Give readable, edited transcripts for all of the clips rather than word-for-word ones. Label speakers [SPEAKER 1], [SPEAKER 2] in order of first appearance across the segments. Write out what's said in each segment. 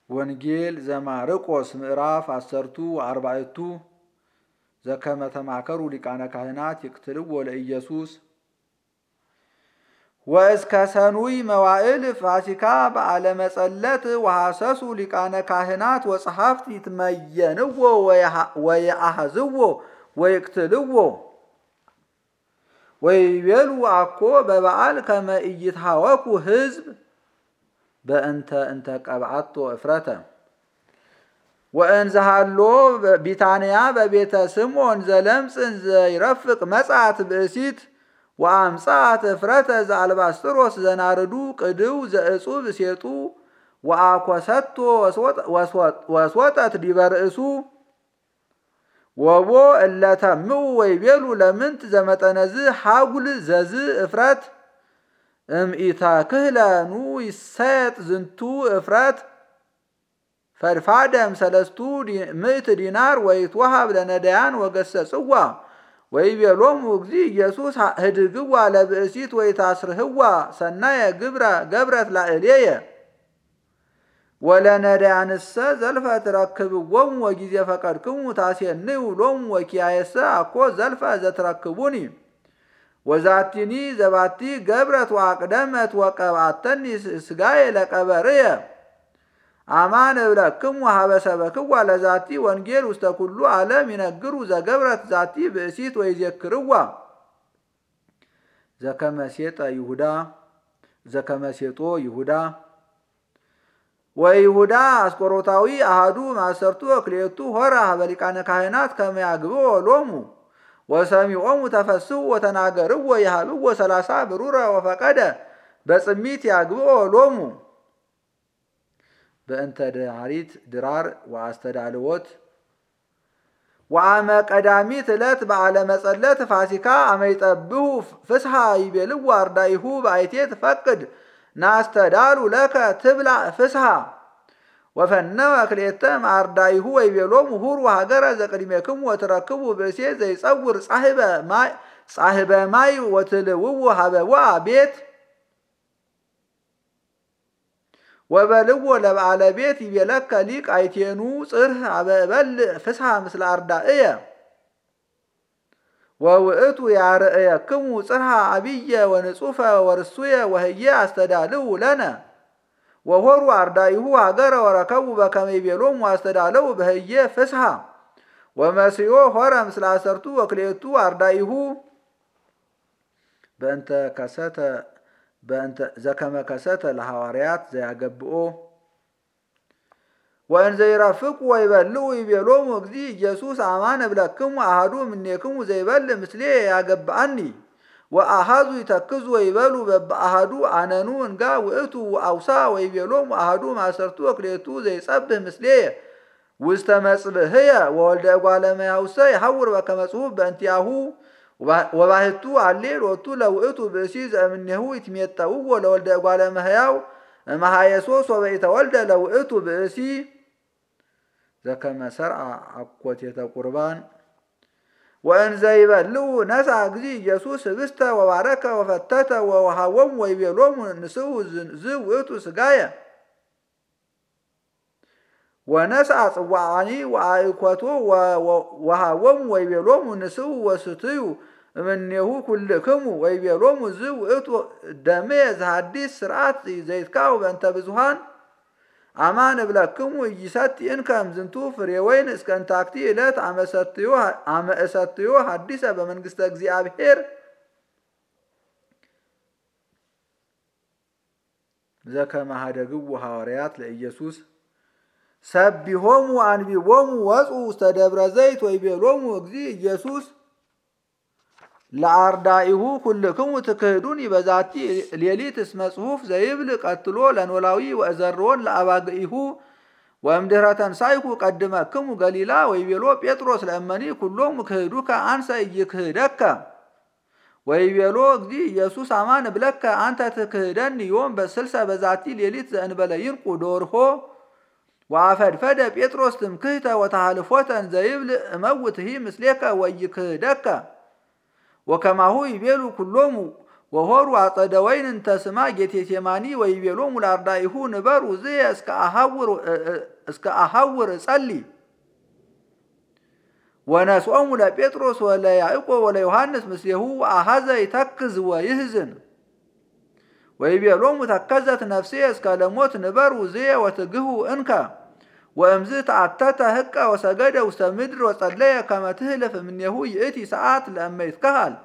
[SPEAKER 1] ወንጌል ዘማርቆስ ምዕራፍ 10 ዘከመ ተማከሩ ሊቃነ ካህናት ይቅትልዎ ለኢየሱስ ወእስከ ሰኑይ መዋዕል ፋሲካ በዓለ መጸለት ወሐሰሱ ሊቃነ ካህናት ወጸሐፍት ይትመየንዎ ወየአሐዝዎ ወይቅትልዎ ወይቤሉ አኮ በበዓል ከመ ኢይትሐወኩ ሕዝብ በእንተ ቀብዓቶ እፍረተ ወእንዘሃሎ ቢታንያ በቤተ ስምዖን ዘለምጽ ዘይረፍቅ መጻት ብእሲት ወአምጻት እፍረተ ዘአልባስጥሮስ ዘናርዱ ቅድው ዘእጹብ ሴጡ ወአኮሰቶ ወስወጠት ዲበ ርእሱ ወቦ እለተምኡ ወይቤሉ ለምንት ዘመጠነዝ ሓጉል ዘዝ እፍረት እምኢተክህለኑ ይሰጥ ዝንቱ እፍረት ፈድፋደም 300 ዲናር ወይትወሃብ ለነዳያን ወገሰጽዋ ወይቤሎሙ እግዚእ ኢየሱስ ህድግዋ ለብእሲት ወይታስርህዋ ሰናየ ገብረት ላዕሌየ ወለነዳያንሰ ዘልፈ ትረክብዎሙ ወጊዜ ፈቀድክሙ ታሴንዩ ሎሙ ወኪያየሰ አኮ ዘልፈ ዘትረክቡኒ ወዛቲኒ ዘባቲ ገብረት ወአቅደመት ወቀብአተኒ ስጋየ ለቀበርየ አማን እብለክሙ ሀበሰበክዋ ለዛቲ ወንጌል ውስተ ኩሉ ዓለም ይነግሩ ዘገብረት ዛቲ ብእሲት ወይዜክርዋ ዘከመሴጦ ይሁዳ ወይሁዳ አስቆሮታዊ አሃዱ ማሰርቱ ወክልኤቱ ሆራ በሊቃነ ካህናት ከመ ያግብኦ ሎሙ ወሰሚዖሙ ተፈስሑ ወተናገርዎ ይሃብዎ 30 ብሩረ ወፈቀደ በጽሚት ያግብኦ ሎሙ በእንተ ድሃሪት ድራር ወአስተዳልወት ወአመ ቀዳሚት ዕለት በዓለ መጸለት ፋሲካ አመ ይጠብሑ ፍስሐ ይቤልዎ አርዳኢሁ በአይቴ ትፈቅድ ናስተዳሉ ለከ ትብላ ፍስሐ ወፈነወ ክልኤተ አርዳኢሁ ወይቤሎሙ ሁሩ ሀገረ ዘቅድሜክሙ ወትረክቡ ብእሴ ዘይጸውር ጻህበ ማይ ወትልውዎ ሀበዋ ቤት ወበልዎ ለበዓለ ቤት ይቤለከ ሊቅ አይቴኑ ጽርህ አበበልዕ ፍስሐ ምስለ አርዳእየ ወውእቱ ያርእየክሙ ጽርሐ አብየ ወንጹፈ ወርሱየ ወህየ አስተዳልው ለነ ወሆሩ አርዳኢሁ ሀገረ ወረከቡ በከመ ይቤሎሙ አስተዳለው በህየ ፍስሐ ወመስዮ ሆረ ምስለ 12 አርዳኢሁ በእንተ ዘከመ ከሰተ ለሐዋርያት ዘያገብኦ ወእንዘ ይረፍቁ ወይበልዑ ይቤሎሙ እግዚእ ኢየሱስ አማን እብለክሙ አሐዱ እምኔክሙ ዘይበልዕ ምስሌ ያገብአኒ ወአሐዙ ይተክዙ ወይበሉ በበአሐዱ አነኑ እንጋ ውእቱ አውሳ ወይቤሎሙ አሐዱ ማሰርቱ ወክልኤቱ ዘይጸብህ ምስሌየ ውስተ መጽብህየ ወወልደ እጓለ እመሕያውሰ ይሐውር በከመ ጽሑፍ በእንቲአሁ ወባሕቱ አሌ ሎቱ ለውእቱ ብእሲ ዘእምኔሁ ይትሜጠውዎ ለወልደ እጓለ እመሕያው እምኀየሶ ሶበ ኢተወልደ ለውእቱ ብእሲ ዘከመ ሰርዐ አኮቴተ ቁርባን ወእንዘ ይበልዑ ነሥአ እግዚእ ኢየሱስ ህብስተ ወባረከ ወፈተተ ወወሃቦሙ ወይቤሎሙ ንስኡ ዝውእቱ ሥጋየ ወነሥአ ጽዋዓኒ ወአእኮቶ ወሃቦሙ ወይቤሎሙ ንስኡ ወስትዩ እምኔሁ ኩልክሙ ወይቤሎሙ ዝውእቱ ደምየ ዘሐዲስ ስርዓት ዘይትካው በእንተ ብዙኃን አማን እብለክሙ ኢይሰቲ እንከም ዝንቱ ፍሬ ወይን እስከ እንታክቲ ዕለት አመ እሰትዮ ሐዲሰ በመንግሥተ እግዚአብሔር ዘከመ ኀደግዎ ሐዋርያት ለኢየሱስ ሰቢሆሙ አንቢቦሙ ወፁ ውስተ ደብረ ዘይት ወይቤሎሙ እግዚእ ኢየሱስ ለአርዳኢሁ ኩልክሙ ትክህዱኒ በዛቲ ሌሊት እስመ ጽሑፍ ዘይብል ቀትሎ ለኖላዊ ወእዘርዎን ለአባግኢሁ ወእምድኅረ ተንሣእኩ ቀድመክሙ ገሊላ ወይቤሎ ጴጥሮስ ለእመኒ ኩሎሙ ክህዱከ አንሰ ኢይክህደከ ወይቤሎ እግዚእ ኢየሱስ አማን እብለከ አንተ ትክህደኒ ዮም በስልሰ በዛቲ ሌሊት ዘእንበለ ይንቁ ዶርሆ ወአፈድፈደ ጴጥሮስ ትምክህተ ወተሃልፎተ እንዘይብል እመውትሂ ምስሌከ ወኢይክህደከ ወከማሁ ይቤሉ ኩሎሙ ወሆሩ አጸደ ወይን እንተ ስማ ጌቴሴማኒ ወይቤሎሙ ለአርዳኢሁ ንበሩ ዝየ እስከ አሐውር ጸሊ ወነስኦሙ ለጴጥሮስ ወለያዕቆብ ወለዮሐንስ ምስሌሁ ወአሐዘ ይተክዝ ወይህዝን ወይቤሎሙ ተከዘት ነፍሴ እስከ ለሞት ንበሩ ዝየ ወትግሁ እንከ ወእምዝ ተአተተ ህቀ ወሰገደ ውስተ ምድር ወጸለየ ከመ ትህልፍ እምኔሁ ይእቲ ሰዓት ለእመ ይትከሃል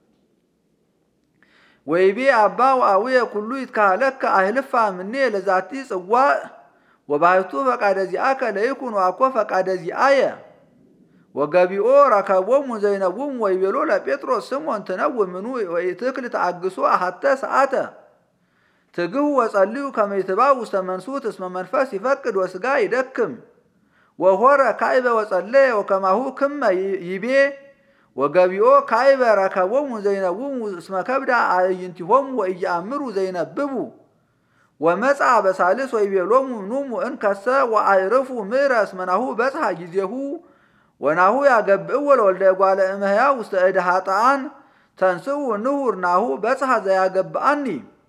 [SPEAKER 1] ወይቤ አባ ወአቡየ ኩሉ ይትከሃለከ አህልፋ እምኔ ለዛቲ ጽዋዕ ወባሕቱ ፈቃደ ዚአከ ለይኩን ወአኮ ፈቃደ ዚአየ ወገቢኦ ረከቦሙ ዘይነቡም ወይቤሎ ለጴጥሮስ ስምዖን ትነውም ምኑ ወኢትክል ተአግሶ አሐተ ሰዓተ ትግሁ ወጸልዩ ከመ ይትባኡ ውስተ መንሱት እስመ መንፈስ ይፈቅድ ወስጋ ይደክም ወሆረ ካዕበ ወጸለየ ወከማሁ ክመ ይቤ ወገቢኦ ካዕበ ረከቦሙ ዘይነቡም እስመ ከብዳ አዕይንቲሆሙ ወኢየአምሩ ዘይነብቡ ወመጽአ በሳልስ ወይቤሎሙ ኑሙ እንከሰ ወአዕርፉ ምዕረ እስመ ናሁ በጽሐ ጊዜሁ ወናሁ ያገብእዎ ለወልደ እጓለ እመሕያው ውስተ እደ ኃጥኣን ተንሥኡ ንሁር ናሁ በጽሐ ዘያገብአኒ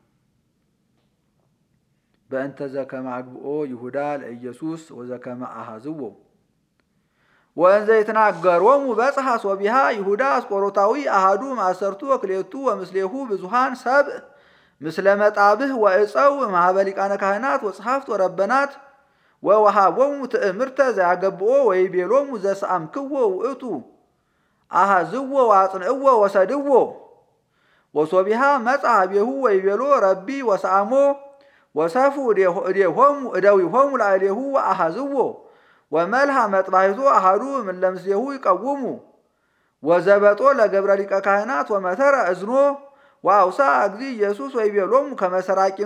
[SPEAKER 1] በእንተ ዘከመ አግብኦ ይሁዳ ለኢየሱስ ወዘከመ አሐዝዎ ወእንዘ ይትናገሮሙ በጽሐ ሶቢሃ ይሁዳ አስቆሮታዊ አሐዱ ማሰርቱ ወክሌቱ ወምስሌሁ ብዙሃን ሰብእ ምስለ መጣብህ ወእፀው ማኅበ ሊቃነ ካህናት ወጸሐፍት ወረበናት ወወሃቦሙ ትእምርተ ዘያገብኦ ወይቤሎሙ ዘሰአምክዎ ውእቱ አሐዝዎ ወአጽንዕዎ ወሰድዎ ወሶቢሃ መጽአ ቤሁ ወይቤሎ ረቢ ወሰአሞ ወሰፉ እደዊሆሙ ላዕሌሁ ወአሐዝዎ ወመልሃ መጥባሕቶ አሐዱ እምእለ ምስሌሁ ይቀውሙ ወዘበጦ ለገብረ ሊቀ ካህናት ወመተረ እዝኖ ወአውስአ እግዚእ ኢየሱስ ወይቤሎሙ ከመ ሰራቂኑ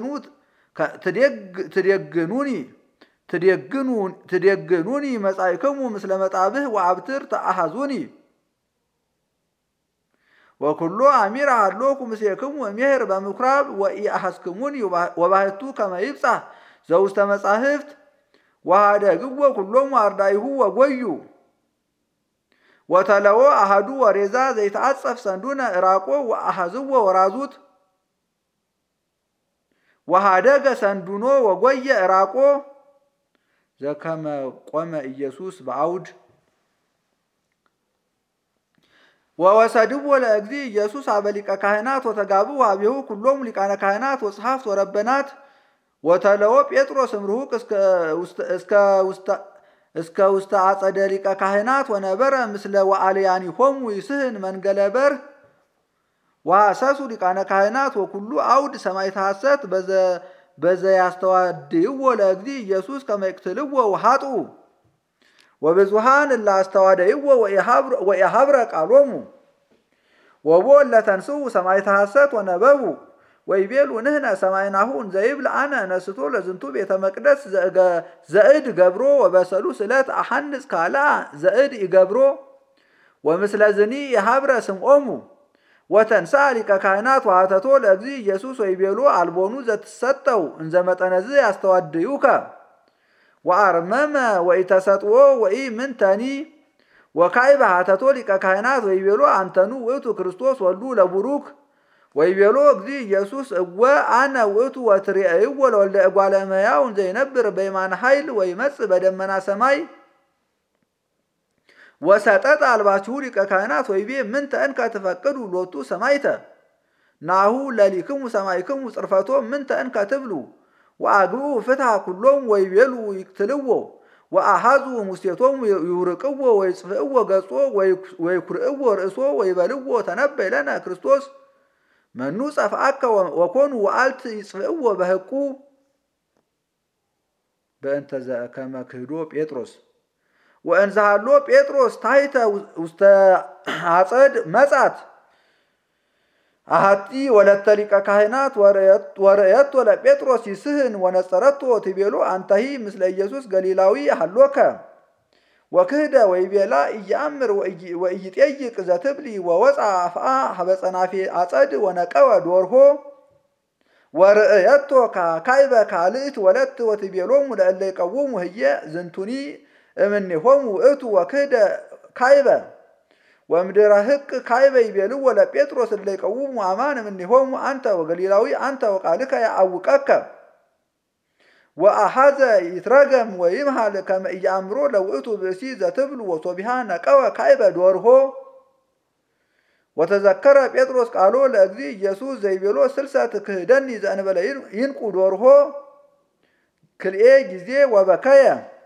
[SPEAKER 1] ትዴግኑኒ መጻእክሙ ምስለ መጣብህ ወአብትር ተአሐዙኒ ወኩሎ አሚር ሃሎኩ ምስሌክሙ እምሄር በምኵራብ ወኢአሐዝክሙኒ ወባሕቱ ከመ ይብጻሕ ዘውስተ መጻሕፍት ወኀደግዎ ኩሎሙ አርዳኢሁ ወጐዩ ወተለዎ አሐዱ ወሬዛ ዘይተዓጸፍ ሰንዱነ ዕራቆ ወአሐዝዎ ወራዙት ወኀደገ ሰንዱኖ ወጐየ ዕራቆ ዘከመ ቆመ ኢየሱስ በአውድ ወወሰድዎ ለእግዚእ ኢየሱስ አበ ሊቀ ካህናት ወተጋብኡ ኀቤሁ ኩሎሙ ሊቃነ ካህናት ወጸሐፍት ወረበናት ወተለዎ ጴጥሮስ እምርሁቅ እስከ ውስተ አጸደ ሊቀ ካህናት ወነበረ ምስለ ወአልያኒሆሙ ይስህን መንገለ በርህ ወሐሰሱ ሊቃነ ካህናት ወኩሉ አውድ ሰማዕተ ሐሰት በዘያስተዋድይዎ ለእግዚእ ኢየሱስ ከመ ይቅትልዎ ወኃጥኡ ወብዙሃን እለ አስተዋደይዎ ወኢሀብረ ቃሎሙ ወቦ እለ ተንሥኡ ሰማዕተ ሐሰት ወነበቡ ወይቤሉ ንሕነ ሰማዕናሁ እንዘ ይብል አነ ነስቶ ለዝንቱ ቤተ መቅደስ ዘእድ ገብሮ ወበሰሉስ ዕለት አሐንጽ ካልአ ዘእድ ይገብሮ ወምስለ ዝኒ የሀብረ ስምዖሙ ወተንሥአ ሊቀ ካህናት ወሐተቶ ለእግዚእ ኢየሱስ ወይቤሎ አልቦኑ ዘትሰጠው እንዘ መጠነዝ ያስተዋድዩከ ወአርመመ ወኢተሰጥዎ ወኢምንተኒ ወካዕበ ሐተቶ ሊቀ ካህናት ወይቤሎ አንተኑ ውእቱ ክርስቶስ ወሉ ለቡሩክ ወይቤሎ እግዚእ ኢየሱስ እወ አነ ውእቱ ወትሬእይዎ ለወልደ እጓለ እመሕያው እንዘ ይነብር በየማነ ኃይል ወይመጽእ በደመና ሰማይ ወሰጠጠ አልባሲሁ ሊቀ ካህናት ወይቤ ምንተ እንከ ትፈቅዱ ሎቱ ሰማዕተ ናሁ ለሊክሙ ሰማዕክሙ ጽርፈቶ ምንተ እንከ ትብሉ ወአግብኡ ፍትሐ ኩሎሙ ወይቤሉ ይቅትልዎ ወአሐዙ ሙስቴቶሙ ይውርቅዎ ወይጽፍእዎ ገጾ ወይኩርእዎ ርእሶ ወይበልዎ ተነበይ ለነ ክርስቶስ መኑ ጸፍአከ ወኮኑ ወአልት ይጽፍእዎ በሕቁ በእንተ ዘከመ ክህዶ ጴጥሮስ ወእንዘ ሀሎ ጴጥሮስ ታሕተ ውስተ አጸድ መጻት አሐቲ ወለተ ሊቀ ካህናት ወርእየቶ ለጴጥሮስ ይስህን ወነጸረቶ ትቤሎ አንተሂ ምስለ ኢየሱስ ገሊላዊ ሀሎከ ወክህደ ወይቤላ ኢየአምር ወኢይጠይቅ ዘትብሊ ወወፅአ አፍአ ሀበ ጸናፌ አጸድ ወነቀወ ዶርሆ ወርእየቶ ካዕበ ካልእት ወለት ወትቤሎሙ ለእለ ይቀውሙ ህየ ዝንቱኒ እምኔሆሙ ውእቱ ወክህደ ካዕበ ومدر حق كايب يبلو ولا بطرس اللي يقوم أمان منهم أنت وغليلاوي أنت وقالك يا أوكك وأحاذا يترجم ويمهل كما يأمرو لو أتوا بسيزة تبلو وصبيهان كوا كايب دوره وتذكر بطرس قالوا لأجزي يسوع زي بيلو سلسة كهدني زأن بلا ينقو دوره كل إيه جزيه وبكايا